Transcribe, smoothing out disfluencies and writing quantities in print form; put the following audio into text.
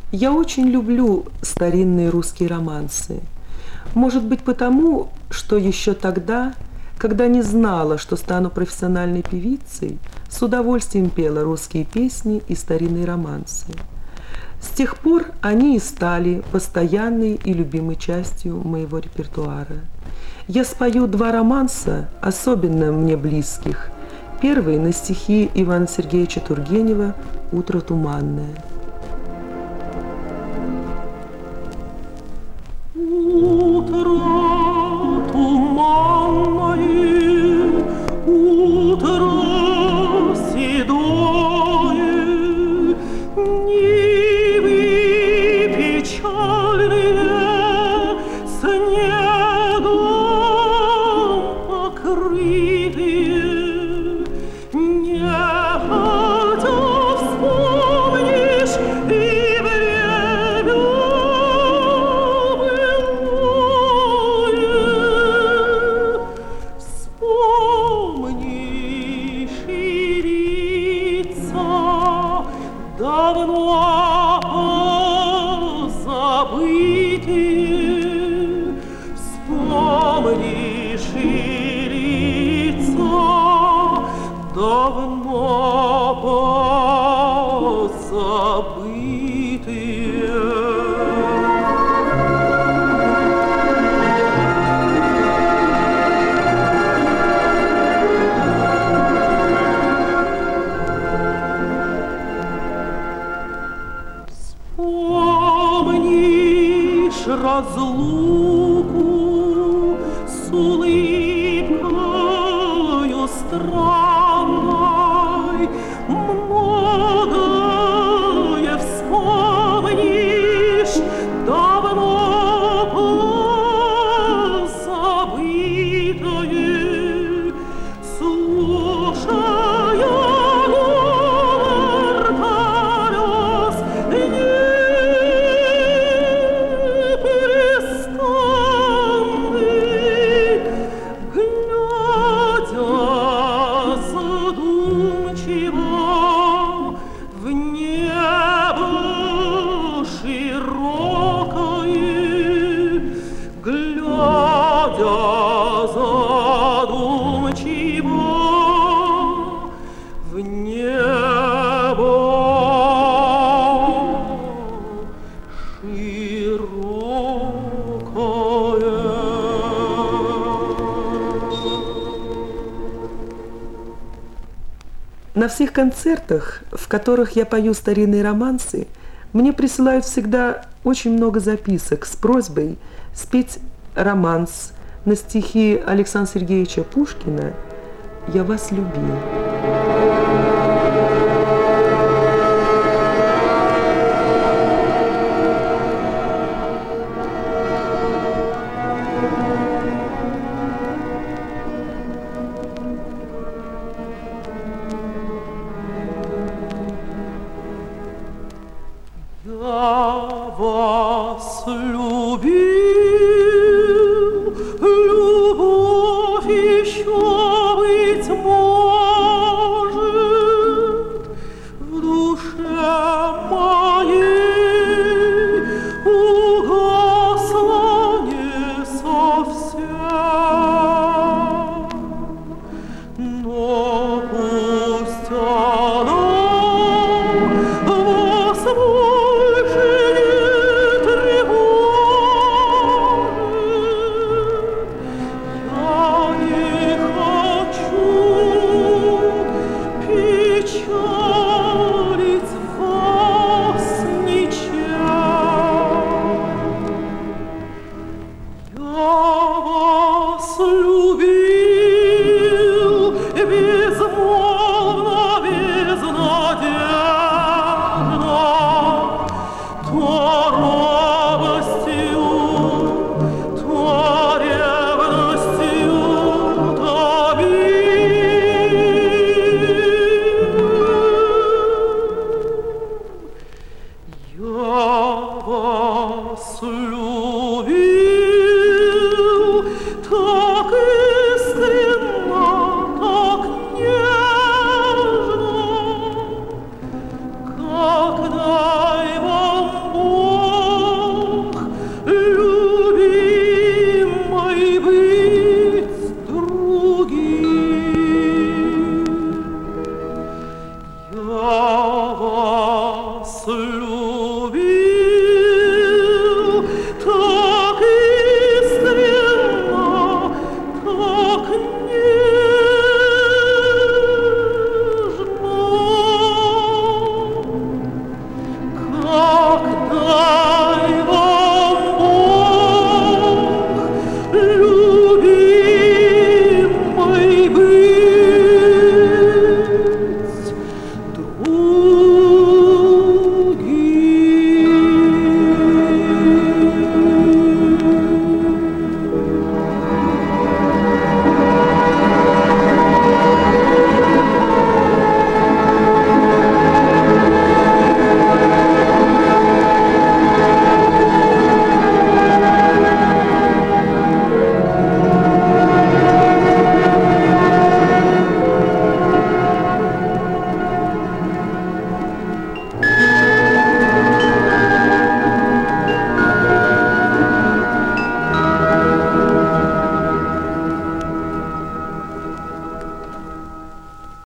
Я очень люблю старинные русские романсы. Может быть, потому, что еще тогда, когда не знала, что стану профессиональной певицей, с удовольствием пела русские песни и старинные романсы. С тех пор они и стали постоянной и любимой частью моего репертуара. Я спою два романса, особенно мне близких. Первый на стихи Ивана Сергеевича Тургенева «Утро туманное». Утро туманное, утро седое, нивы печальные, снегом покрытые, нехотя вспомнишь и время давно забытые, вспомнишь и лица давно позабытые. Помнишь разлуку с улыбкою странной, многое вспомнишь, давно позабытое, слушая говор колес, На всех концертах, в которых я пою старинные романсы, мне присылают всегда очень много записок с просьбой спеть романс на стихи Александра Сергеевича Пушкина «Я вас любил». Я вас любил, любовь еще, быть может, в душе моей угасла не совсем, но пусть она вас я